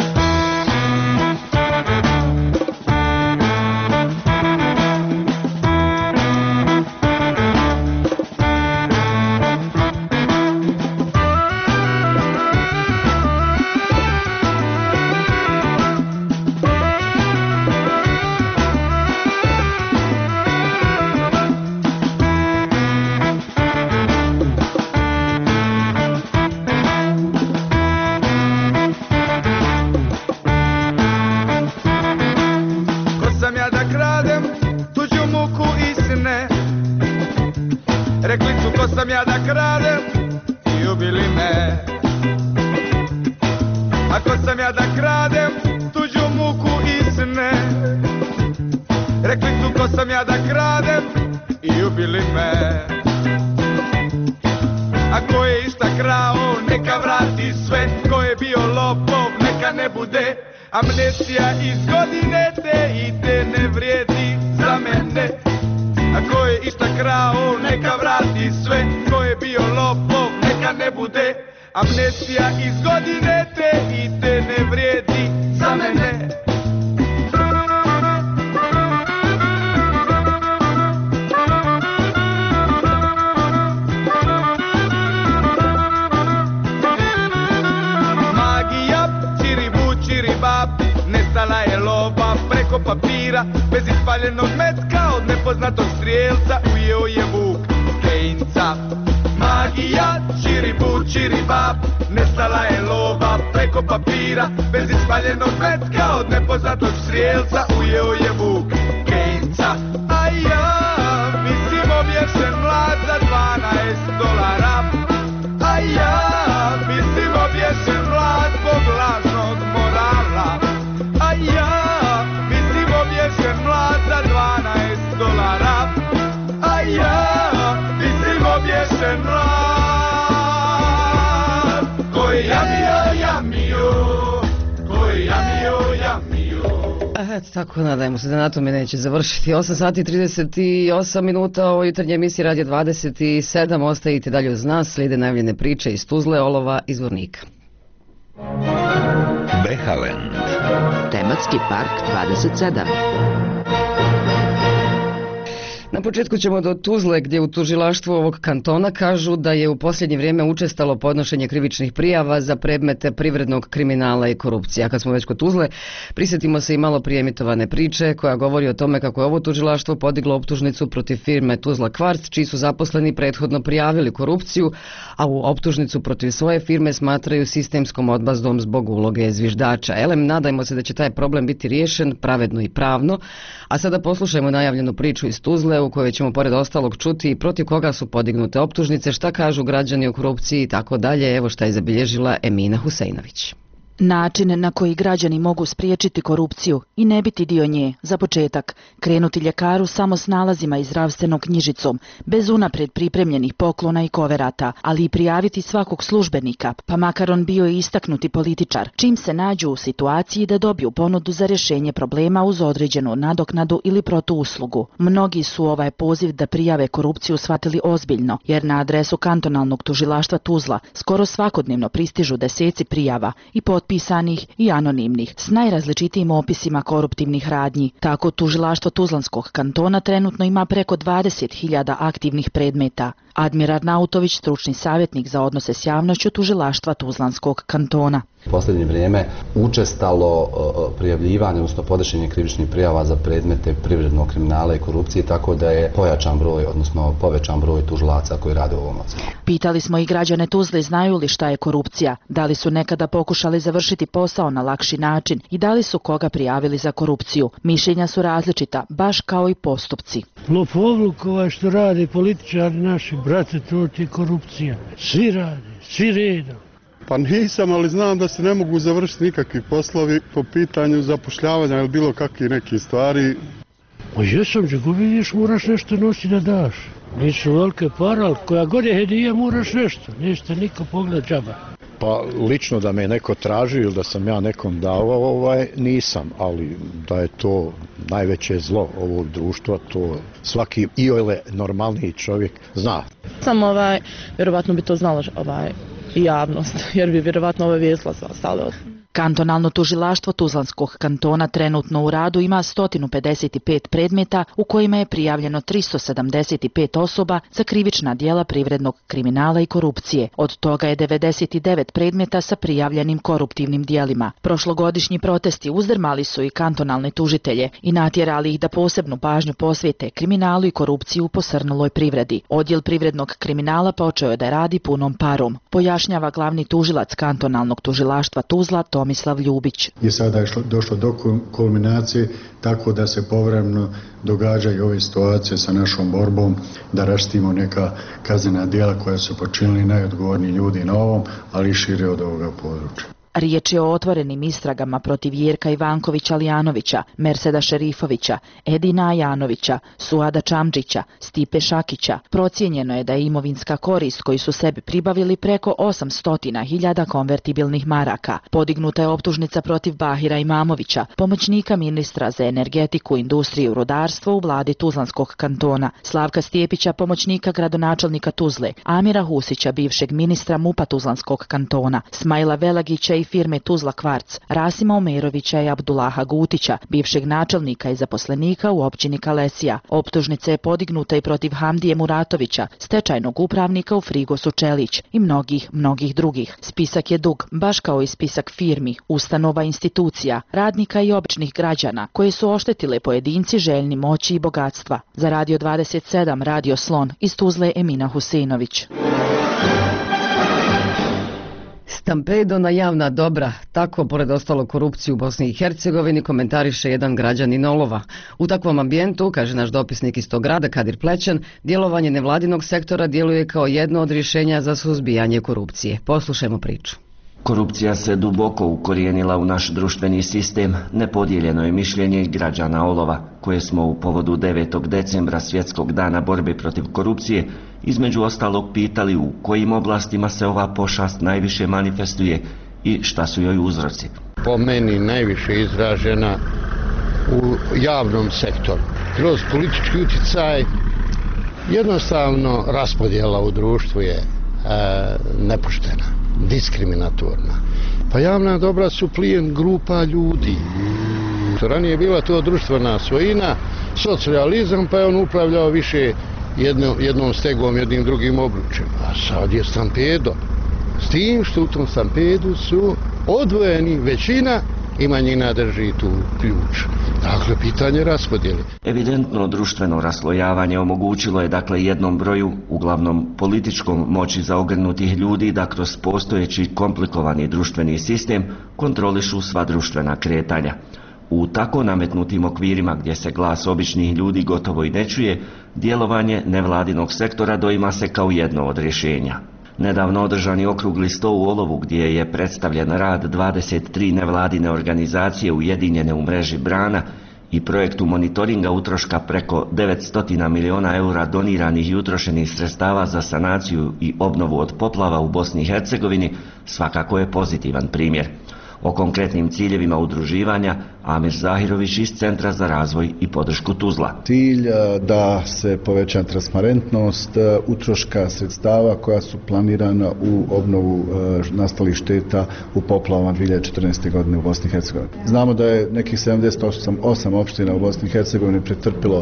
Rekli su ko sam ja da kradem i ubili me. A ko sam ja da kradem tuđu muku i sne. Rekli su ko sam ja da kradem i ubili me. A ko je išta krao neka vrati sve. Ko je bio lopov neka ne bude amnesija iz godine te i te ne vrijedi za mene. A ko je išta krao neka vrati sve. Ko je bio lopov neka ne bude amnesija iz godine te i te ne vrijedi za mene. Magija, čiribu, čiribab, nestala je lova preko papira, bez ispaljenog metka od nepoznatog strijelca, ujeo je vuk Kejnca. Magija, čiribu, čiribab, nestala je lova preko papira, bez ispaljenog metka od nepoznatog strijelca, ujeo je vuk Kejnca. A ja mislim obješen mlad za $12. A ja mislim obješen mlad zbog lažnog morala. A ja mislim obješen mlad za $12. A ja mislim obješen mlad koji jamio, jamio, koji jamio, jamio. Eto tako, nadajmo se da na tome neće završiti. 8 sati 38 minuta, ovo jutarnje emisije Radio 27. Ostajite dalje uz nas, slijede najavljene priče iz Tuzle, Olova i Zvornika. Behalend. Tematski park 27. Na početku ćemo do Tuzle, gdje u tužilaštvu ovog kantona kažu da je u posljednje vrijeme učestalo podnošenje krivičnih prijava za predmete privrednog kriminala i korupcije. A kad smo već kod Tuzle, prisjetimo se i malo prije emitovane priče koja govori o tome kako je ovo tužilaštvo podiglo optužnicu protiv firme Tuzla Kvarc, čiji su zaposleni prethodno prijavili korupciju, a u optužnicu protiv svoje firme smatraju sistemskom odmazdom zbog uloge zviždača. Elem, nadajmo se da će taj problem biti riješen pravedno i pravno. A sada poslušajmo najavljenu priču iz Tuzle, u kojoj ćemo pored ostalog čuti protiv koga su podignute optužnice, šta kažu građani o korupciji i tako dalje. Evo šta je zabilježila Emina Huseinović. Način na koji građani mogu spriječiti korupciju i ne biti dio nje, za početak, krenuti ljekaru samo s nalazima i zdravstvenom knjižicom, bez unaprijed pripremljenih poklona i koverata, ali i prijaviti svakog službenika, pa makar on bio i istaknuti političar, čim se nađu u situaciji da dobiju ponudu za rješenje problema uz određenu nadoknadu ili protuuslugu. Mnogi su ovaj poziv da prijave korupciju shvatili ozbiljno, jer na adresu kantonalnog tužilaštva Tuzla skoro svakodnevno pristižu deseci prijava i potpisanih i anonimnih, s najrazličitijim opisima koruptivnih radnji. Tako tužilaštvo Tuzlanskog kantona trenutno ima preko 20.000 aktivnih predmeta. Admiral Nautović, stručni savjetnik za odnose s javnošću tužilaštva Tuzlanskog kantona. U posljednje vrijeme učestalo prijavljivanje, odnosno podnošenje krivičnih prijava za predmete privrednog kriminala i korupcije, tako da je pojačan broj, odnosno povećan broj tužilaca koji rade u ovom odsjeku. Pitali smo i građane Tuzle znaju li šta je korupcija, da li su nekada pokušali završiti posao na lakši način i da li su koga prijavili za korupciju. Mišljenja su različita, baš kao i postupci. Lopovluk ovaj što rade političari naši, brate, to je korupcija. Svi rade, svi redom. Pa nisam, ali znam da se ne mogu završiti nikakvi poslovi po pitanju zapošljavanja ili bilo kakvih nekih stvari. Pa jesam, ako vidiš moraš nešto nositi da daš. Nisu velike pare, ali koja god je hedija moraš nešto, niste niko pogled džaba. Pa lično da me neko traži ili da sam ja nekom davao, nisam, ali da je to najveće zlo ovog društva, to svaki iole normalniji čovjek zna. Sam vjerovatno bi to znala i javnost, jer bi vjerovatno ove vijest stale od. Kantonalno tužilaštvo Tuzlanskog kantona trenutno u radu ima 155 predmeta u kojima je prijavljeno 375 osoba za krivična djela privrednog kriminala i korupcije. Od toga je 99 predmeta sa prijavljenim koruptivnim djelima. Prošlogodišnji protesti uzdrmali su i kantonalne tužitelje i natjerali ih da posebnu pažnju posvijete kriminalu i korupciju u posrnuloj privredi. Odjel privrednog kriminala počeo je da radi punom parom, pojašnjava glavni tužilac kantonalnog tužilaštva Tuzla Tomislav Ljubić. I sada je došlo do kulminacije tako da se povremeno događaju ove situacije sa našom borbom da raštimo neka kaznena djela koja su počinili najodgovorniji ljudi na ovom, ali i šire od ovoga područja. Riječ je o otvorenim istragama protiv Jerka Ivankovića-Lijanovića, Merseda Šerifovića, Edina Ajanovića, Suada Čamđića, Stipe Šakića. Procijenjeno je da je imovinska korist koju su sebi pribavili preko 800.000 konvertibilnih maraka. Podignuta je optužnica protiv Bahira Imamovića, pomoćnika ministra za energetiku, industriju i rudarstvo u vladi Tuzlanskog kantona, Slavka Stijepića, pomoćnika gradonačelnika Tuzle, Amira Husića, bivšeg ministra MUP-a Tuzlanskog kantona, Smajla Velagića i firme Tuzla Kvarc, Rasima Omerovića i Abdullaha Gutića, bivšeg načelnika i zaposlenika u općini Kalesija. Optužnica je podignuta i protiv Hamdije Muratovića, stečajnog upravnika u Frigosu Čelić i mnogih drugih. Spisak je dug, baš kao i spisak firmi, ustanova, institucija, radnika i običnih građana koje su oštetile pojedinci željni moći i bogatstva. Za Radio 27, Radio Slon, iz Tuzle Emina Huseinović. Stampedo na javna dobra, tako pored ostalo korupciju u Bosni i Hercegovini komentariše jedan građanin Olova. U takvom ambijentu, kaže naš dopisnik iz tog grada Kadir Plećan, djelovanje nevladinog sektora djeluje kao jedno od rješenja za suzbijanje korupcije. Poslušajmo priču. Korupcija se duboko ukorijenila u naš društveni sistem, nepodijeljeno je mišljenje građana Olova, koje smo u povodu 9. decembra Svjetskog dana borbe protiv korupcije između ostalog pitali u kojim oblastima se ova pošast najviše manifestuje i šta su joj uzroci. Po meni najviše izražena u javnom sektoru. Kroz politički utjecaj jednostavno raspodjela u društvu je nepoštena, diskriminatorna. Pa javna dobra su plijen grupa ljudi. Ranije je bila to društvena svojina, socijalizam, pa je on upravljao više jednom stegom, jednim drugim obručem. A sad je stampedo. S tim što u tom stampedu su odvojeni većina i manjina drži tu ključ. Dakle, pitanje raspodjeli. Evidentno društveno raslojavanje omogućilo je dakle jednom broju, uglavnom političkom moći zaogrnutih ljudi da kroz postojeći komplikovani društveni sistem kontrolišu sva društvena kretanja. U tako nametnutim okvirima gdje se glas običnih ljudi gotovo i ne čuje, djelovanje nevladinog sektora doima se kao jedno od rješenja. Nedavno održani okrugli sto u Olovu gdje je predstavljen rad 23 nevladine organizacije ujedinjene u mreži Brana i projektu monitoringa utroška preko 900 miliona eura doniranih i utrošenih sredstava za sanaciju i obnovu od poplava u Bosni i Hercegovini, svakako je pozitivan primjer. O konkretnim ciljevima udruživanja Amir Zahirović iz Centra za razvoj i podršku Tuzla. Cilj da se poveća transparentnost utroška sredstava koja su planirana u obnovu nastalih šteta u poplavama 2014. godine u Bosni i Hercegovini. Znamo da je nekih 78 opština u Bosni i Hercegovini pretrpilo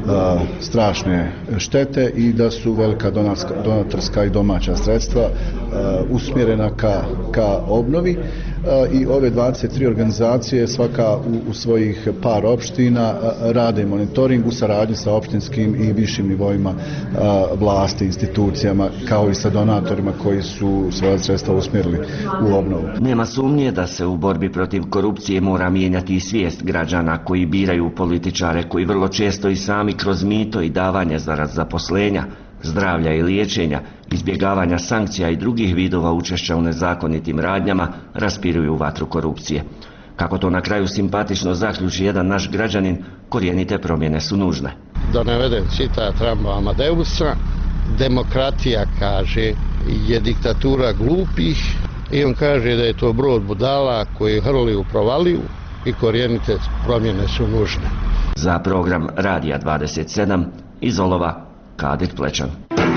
strašne štete i da su velika donatorska i domaća sredstva usmjerena ka obnovi. I ove 23 organizacije svaka u svojih par opština rade monitoring u saradnji sa opštinskim i višim nivoima vlasti, institucijama, kao i sa donatorima koji su svoja sredstva usmjerili u obnovu. Nema sumnje da se u borbi protiv korupcije mora mijenjati i svijest građana koji biraju političare koji vrlo često i sami kroz mito i davanje zarad zaposlenja zdravlja i liječenja, izbjegavanja sankcija i drugih vidova učešća u nezakonitim radnjama raspiruju vatru korupcije. Kako to na kraju simpatično zaključi jedan naš građanin, korijenite promjene su nužne. Da navedem citat Ramba Amadeusa, demokratija, kaže, je diktatura glupih, i on kaže da je to brod budala koji hrli u provaliju i korijenite promjene su nužne. Za program Radija 27 iz Olova, Kadir Plečan.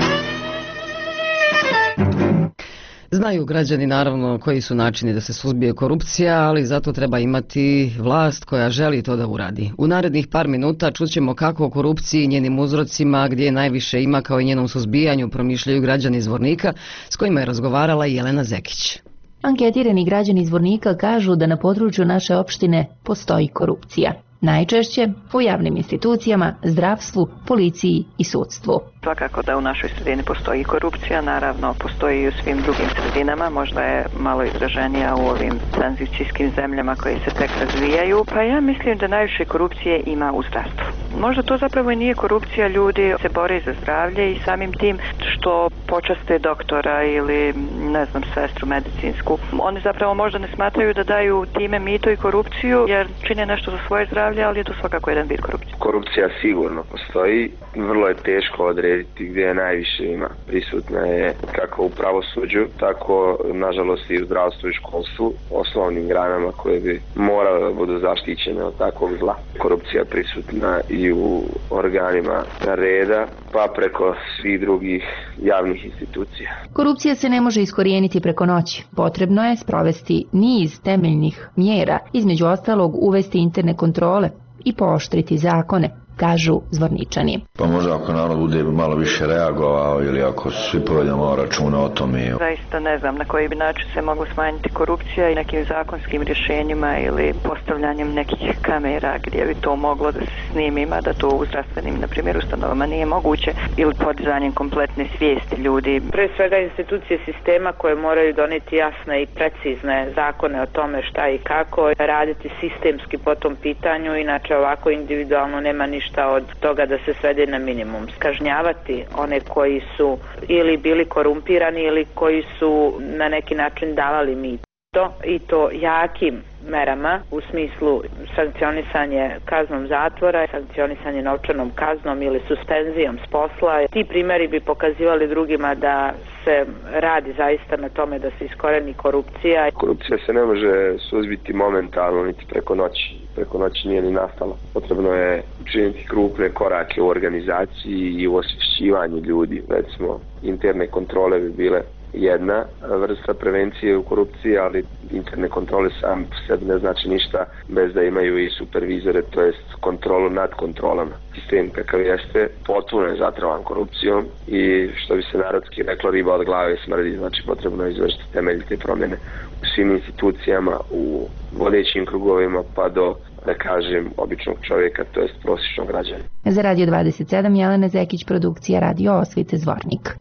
Znaju građani naravno koji su načini da se suzbije korupcija, ali zato treba imati vlast koja želi to da uradi. U narednih par minuta čućemo kako o korupciji i njenim uzrocima, gdje je najviše ima, kao i njenom suzbijanju, promišljaju građani iz Zvornika, s kojima je razgovarala Jelena Zekić. Anketirani građani iz Zvornika kažu da na području naše opštine postoji korupcija. Najčešće u javnim institucijama, zdravstvu, policiji i sudstvu. Svakako da u našoj sredini postoji korupcija, naravno postoji i u svim drugim sredinama, možda je malo izraženija u ovim tranzicijskim zemljama koje se tek razvijaju. Pa ja mislim da najviše korupcije ima u zdravstvu. Možda to zapravo i nije korupcija, ljudi se bore za zdravlje i samim tim što počaste doktora ili ne znam sestru medicinsku. Oni zapravo možda ne smatraju da daju time mito i korupciju jer čine nešto za svoje zdravlje, ali je to svakako jedan vid korupcije. Korupcija sigurno postoji, vrlo je teško odrediti gdje je najviše ima. Prisutna je kako u pravosuđu, tako nažalost i u zdravstvu i školstvu, osnovnim granama koje bi morale da budu zaštićene od takvog zla. Korupcija je prisutna i u organima reda, pa preko svih drugih javnih institucija. Korupcija se ne može iskorijeniti preko noći. Potrebno je sprovesti niz temeljnih mjera, između ostalog uvesti interne kontrole i pooštriti zakone, kažu Zvorničani. Pa možda ako narod bude malo više reagovao ili ako svi povedemo računa o tome. Zaista ne znam na koji bi način se moglo smanjiti korupcija i nekim zakonskim rješenjima ili postavljanjem nekih kamera gdje bi to moglo da se snimi, mada to u zdravstvenim, na primjer, ustanovama nije moguće, ili podizanjem kompletne svijesti ljudi. Pre svega institucije sistema koje moraju doneti jasne i precizne zakone o tome šta i kako, raditi sistemski po tom pitanju, inače ovako individualno nema ništa od toga da se svede na minimum. Kažnjavati one koji su ili bili korumpirani ili koji su na neki način davali mito i to jakim merama u smislu sankcionisanje kaznom zatvora, sankcionisanje novčanom kaznom ili suspenzijom s posla. Ti primjeri bi pokazivali drugima da se radi zaista na tome da se iskoreni korupcija. Korupcija se ne može suzbiti momentalno niti preko noći. Preko noći nije ni nastalo. Potrebno je učiniti krupne korake u organizaciji i u osvješćivanju ljudi. Recimo, interne kontrole bi bile jedna vrsta prevencije u korupciji, ali interne kontrole same po sebi ne znači ništa bez da imaju i supervizore, to jest kontrolu nad kontrolama. Sistem kakav jeste potpuno je zatrovan korupcijom i što bi se narodski reklo, riba od glave smrdi, znači potrebno je izvršiti temeljite promjene u svim institucijama, u vodećim krugovima pa do, da kažem, običnog čovjeka, to jest prosječnog građana. Za Radio 27 Jelena Zekić, produkcija Radio Osvite, Zvornik.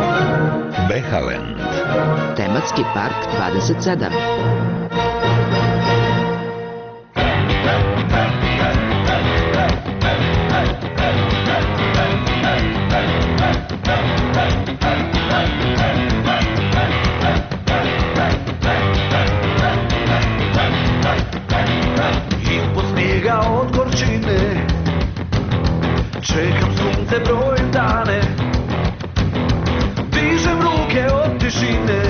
Behalen. Tematski park 27. Od gorčine čekam sunce, brojim dane, dižem ruke od tišine,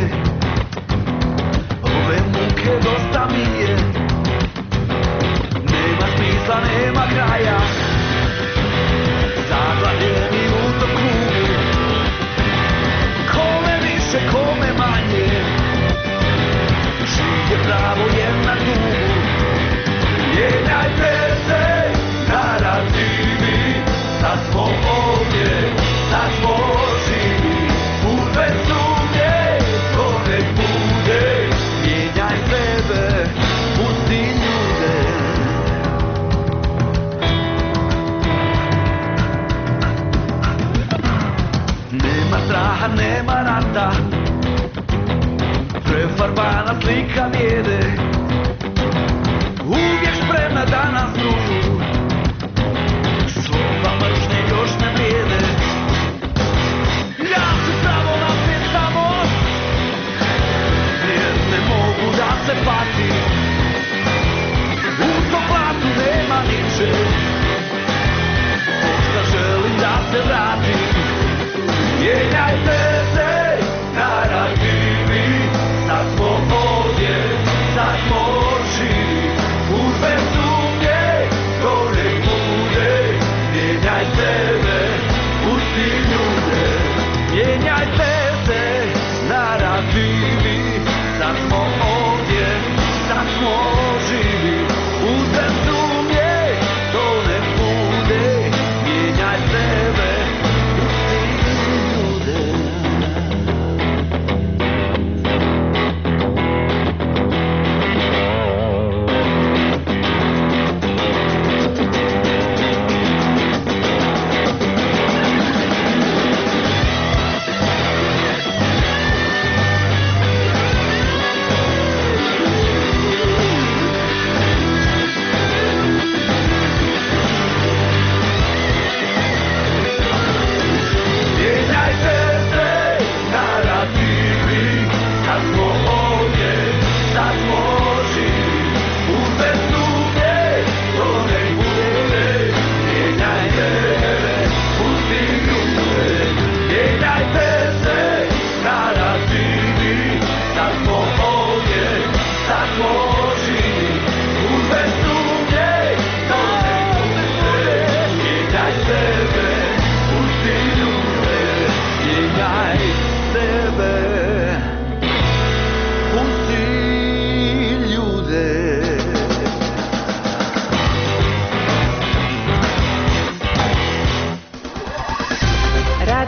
ove muke dosta mi je, nema smisla, nema kraja, zaglavljeni u tom krugu, kome više, kome manje, čije pravo je na dugu. Mijenjajte se, narativi, sad smo ovdje, sad smo živi, uzme sumnje, to ne bude, mijenjaj sebe, pusti ljude. Nema straha, nema rata, prefarbana slika bijede, uvijek spremna da nas družu, slova mržnje još ne vrijede.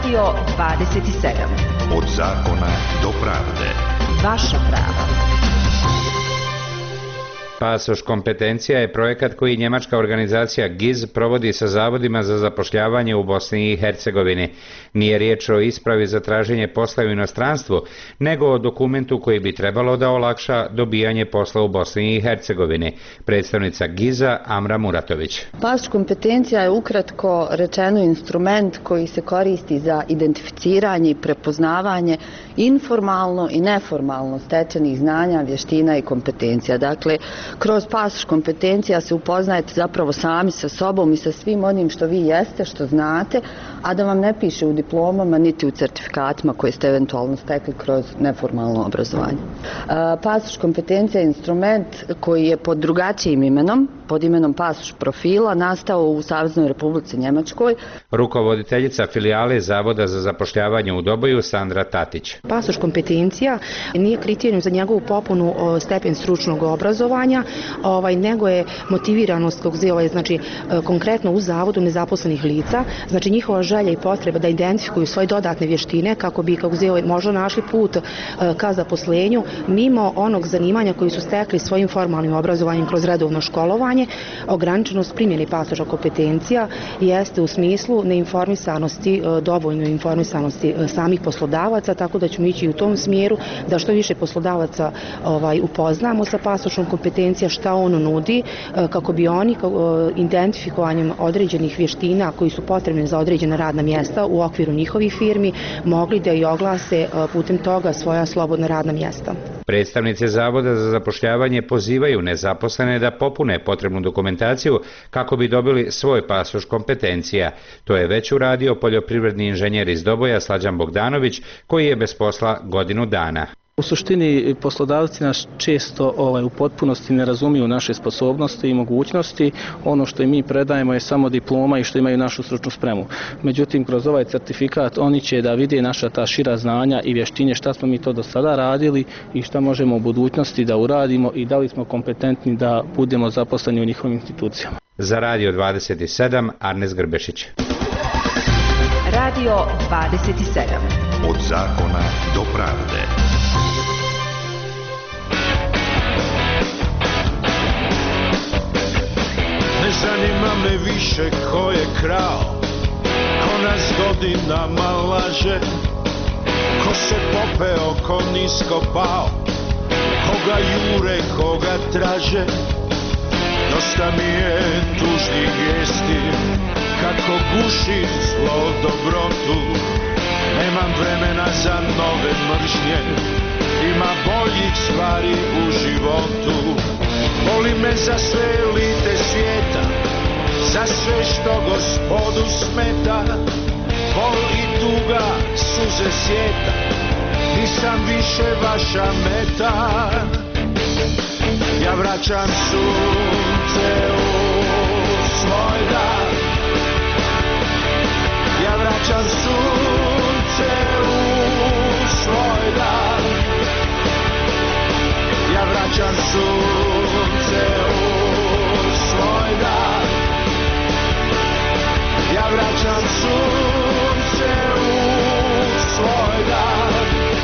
Radio 27. Od zakona do pravde. Vaša prava. Pasoš kompetencija je projekat koji njemačka organizacija GIZ provodi sa zavodima za zapošljavanje u Bosni i Hercegovini. Nije riječ o ispravi za traženje posla u inostranstvu, nego o dokumentu koji bi trebalo da olakša dobijanje posla u Bosni i Hercegovini. Predstavnica GIZ-a Amra Muratović. Pasoš kompetencija je ukratko rečeno instrument koji se koristi za identificiranje i prepoznavanje informalno i neformalno stečenih znanja, vještina i kompetencija. Dakle, kroz pasoš kompetencija se upoznajete zapravo sami sa sobom i sa svim onim što vi jeste, što znate, a da vam ne piše u diplomama niti u certifikatima koje ste eventualno stekli kroz neformalno obrazovanje. Pasoš kompetencija je instrument koji je pod drugačijim imenom, pod imenom pasoš profila, nastao u Saveznoj Republici Njemačkoj. Rukovoditeljica filijale Zavoda za zapošljavanje u Doboju Sandra Tatić. Pasoš kompetencija nije kriterijum za njegovu popunu stepen stručnog obrazovanja, nego je motiviranost kako zove, znači konkretno u zavodu nezaposlenih lica, znači njihova želja i potreba da identifikuju svoje dodatne vještine kako bi možda našli put ka zaposlenju mimo onog zanimanja koji su stekli svojim formalnim obrazovanjem kroz redovno školovanje. Ograničenost primjene pasoša kompetencija jeste u smislu neinformisanosti, dovoljno informisanosti samih poslodavaca, tako da ćemo ići u tom smjeru da što više poslodavaca upoznamo sa pasošom kompetencija, šta ono nudi, kako bi oni identifikovanjem određenih vještina koji su potrebne za određena radna mjesta u okviru njihovih firmi mogli da i oglase putem toga svoja slobodna radna mjesta. Predstavnice Zavoda za zapošljavanje pozivaju nezaposlene da popune potrebnu dokumentaciju kako bi dobili svoj pasoš kompetencija. To je već uradio poljoprivredni inženjer iz Doboja Slađan Bogdanović, koji je bez posla godinu dana. U suštini poslodavci nas često u potpunosti ne razumiju naše sposobnosti i mogućnosti. Ono što i mi predajemo je samo diploma i što imaju našu stručnu spremu. Međutim, kroz ovaj certifikat oni će da vide naša ta šira znanja i vještine, šta smo mi to do sada radili i šta možemo u budućnosti da uradimo i da li smo kompetentni da budemo zaposleni u njihovim institucijama. Za Radio 27, Arnes Grbešić. Radio 27. Od zakona do pravde. Ne zanima me više ko je krao, ko nas godinama laže, ko se popeo, ko nisko pao, koga jure, koga traže. Dosta mi je tužnih vijesti, kako guši zlo dobrotu. Nemam vremena za nove mržnje, ima boljih stvari u životu. Boli me za sve elite svijeta, za sve što Gospodu smeta. Bol i tuga, suze sjeta, nisam više vaša meta. Ja vraćam sunce u svoj dan, ja vraćam sunce u svoj dan, ja vraćam sunce u svoj dan, ja vraćam sunce u svoj dan.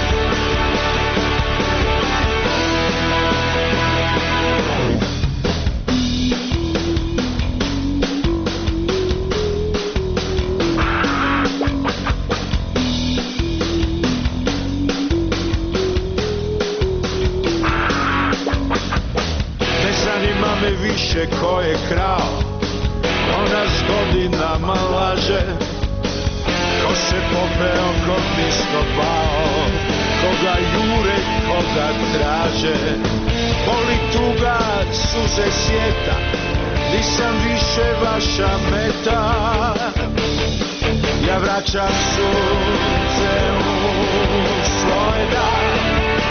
Više ko je krao, ko nas godinama laže, ko se popeo, ko nisko pao, koga jure, koga traže. Boli tuga, suze sjeta, nisam više vaša meta. Ja vraćam sunce u svoj dan,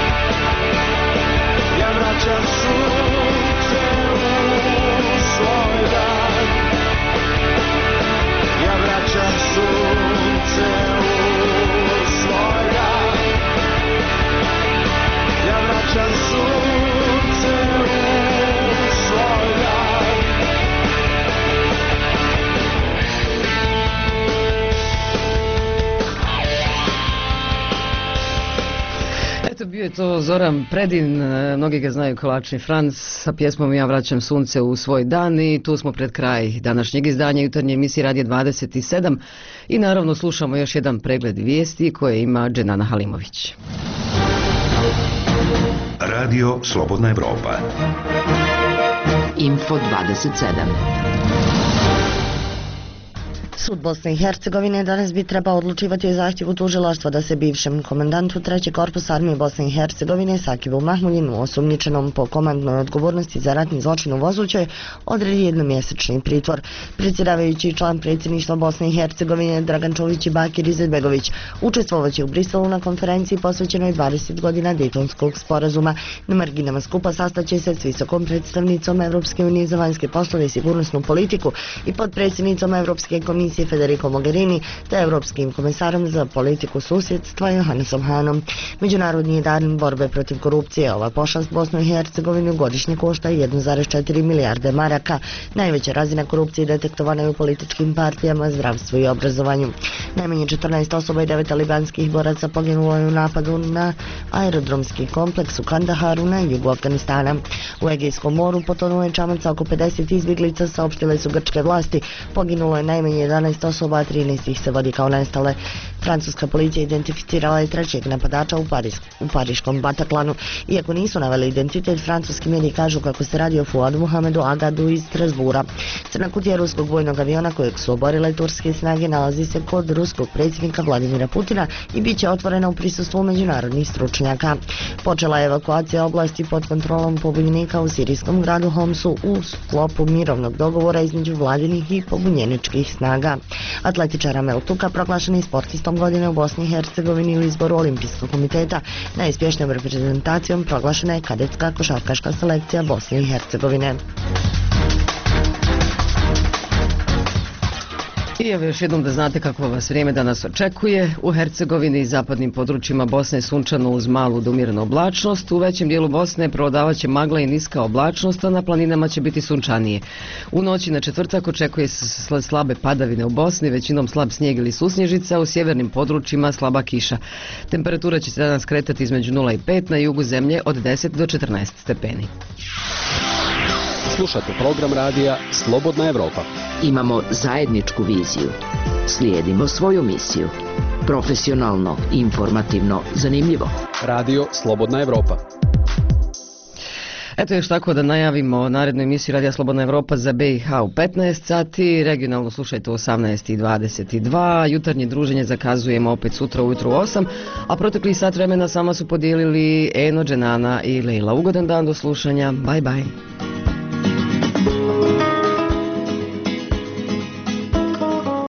ja vraćam sunce u svoj dan, ja vraćam sunce u svoj dan, ja vraćam sunce u svoj dan. je to Zoran Predin, mnogi ga znaju kao Lačni Franc, sa pjesmom Ja vraćam sunce u svoj dan i tu smo pred kraj današnjeg izdanja jutarnje emisije Radija 27 i naravno slušamo još jedan pregled vijesti koje ima Dženana Halimović. Radio Slobodna Evropa. Info 27. Sud Bosne i Hercegovine danas bi trebao odlučivati o zahtjevu tužilaštva da se bivšem komandantu 3. korpusa armije Bosne i Hercegovine Sakibu Mahmudinu, osumnjičenom po komandnoj odgovornosti za ratni zločin u Vozućoj, odredi jednomjesečni pritvor. Predsjedavajući član predsjedništva Bosne i Hercegovine Dragan Čović i Bakir Izetbegović učestvovaće u Briselu na konferenciji posvećenoj 20 godina Dejtonskog sporazuma. Na marginama skupa sastaće se s visokom predstavnicom Evropske unije za vanjske poslove i sigurnosnu politiku i podpredsjednicom Evropske komisije Federico Mogherini te Evropskim komesarom za politiku susjedstva Johannesom Hanom. Međunarodni je dan borbe protiv korupcije. Ova pošast Bosnu i Hercegovinu godišnje košta 1,4 milijarde maraka. Najveća razina korupcije detektovana je u političkim partijama, zdravstvu i obrazovanju. Najmanje 14 osoba i 9 talibanskih boraca poginulo je u napadu na aerodromski kompleks u Kandaharu na jugu Afganistana. U Egejskom moru potonuo je čamac sa oko 50 izbjeglica, saopštile su grčke vlasti. Poginulo je najmanje 11 osoba, a 13 ih se vodi kao nestale. Francuska policija identificirala je trećeg napadača u pariškom Bataklanu. Iako nisu naveli identitet, francuski mediji kažu kako se radi o Fuadu Mohamedu Agadu iz Strasbura. Crna kutija ruskog vojnog aviona kojeg su oborile turske snage nalazi se kod ruskog predsjednika Vladimira Putina i bit će otvorena u prisustvu međunarodnih stručnjaka. Počela je evakuacija oblasti pod kontrolom pobunjenika u sirijskom gradu Homsu u sklopu mirovnog dogovora između vladinih i pobunjeničkih snaga. Atletičar Amel Tuka proglašen je sportistom godine u Bosni i Hercegovini u izboru Olimpijskog komiteta. Najuspješnijom reprezentacijom proglašena je kadetska košarkaška selekcija Bosne i Hercegovine. I evo još jednom da znate kako vas vrijeme danas očekuje. U Hercegovini i zapadnim područjima Bosne je sunčano uz malu do umjerenu oblačnost. U većem dijelu Bosne prevladavaće magla i niska oblačnost, a na planinama će biti sunčanije. U noći na četvrtak očekuje se slabe padavine u Bosni, većinom slab snijeg ili susnježica, u sjevernim područjima slaba kiša. Temperatura će se danas kretati između 0 i 5, na jugu zemlje od 10 do 14 stepeni. Slušate program radija Slobodna Evropa. Imamo zajedničku viziju. Slijedimo svoju misiju. Profesionalno, informativno, zanimljivo. Radio Slobodna Evropa. Eto još tako da najavimo narednu emisiju Radija Slobodna Evropa za BiH u 15 sati, regionalno slušajte u 18:22, jutarnje druženje zakazujemo opet sutra ujutru u 8, a protekli sat vremena sama su podijelili Eno, Dženana i Lejla. Ugodan dan, do slušanja, bye bye.